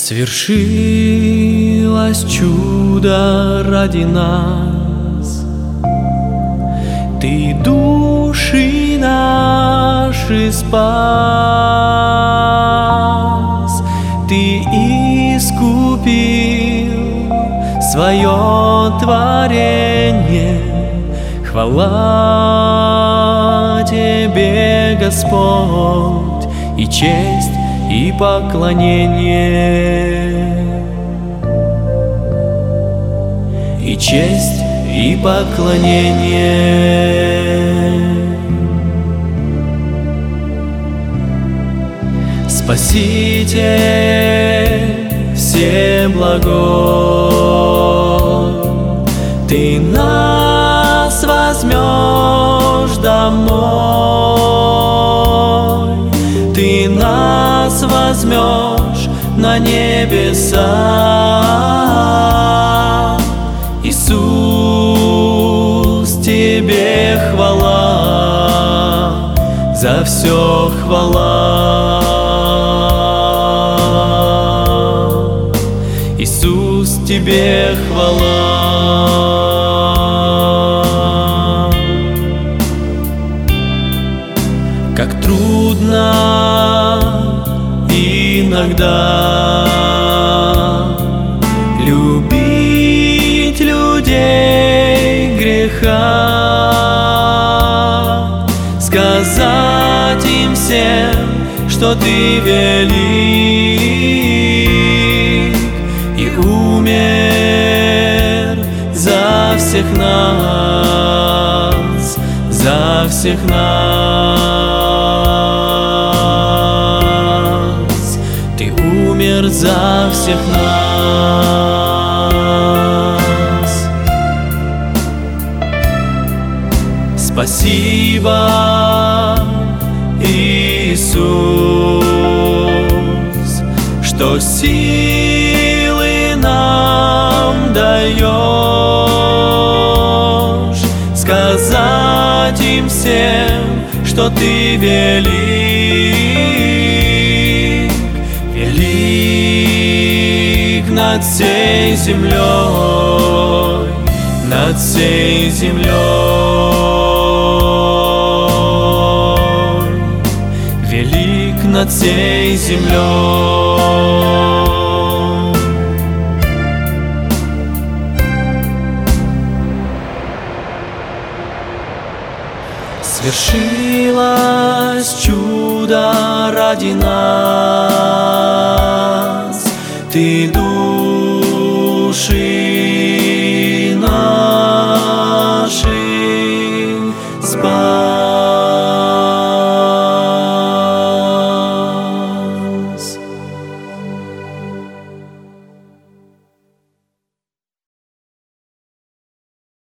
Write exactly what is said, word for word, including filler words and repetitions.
Свершилось чудо ради нас. Ты души наши спас, Ты искупил свое творение. Хвала Тебе, Господь, и честь, и поклонение, и честь, и поклонение. Спаситель всеблагой, Ты нас возьмешь домой, Ты нас возьмешь на небеса. Иисус, Тебе хвала, за все хвала. Иисус, Тебе хвала. Как трудно иногда любить людей греха, сказать им всем, что Ты велик и умер за всех нас, за всех нас. Ты умер за всех нас. Спасибо, Иисус, что силы нам даешь, сказать им всем, что Ты велик, велик над всей землей, над всей землей, велик над всей землей. Свершилось чудо ради нас. Ты души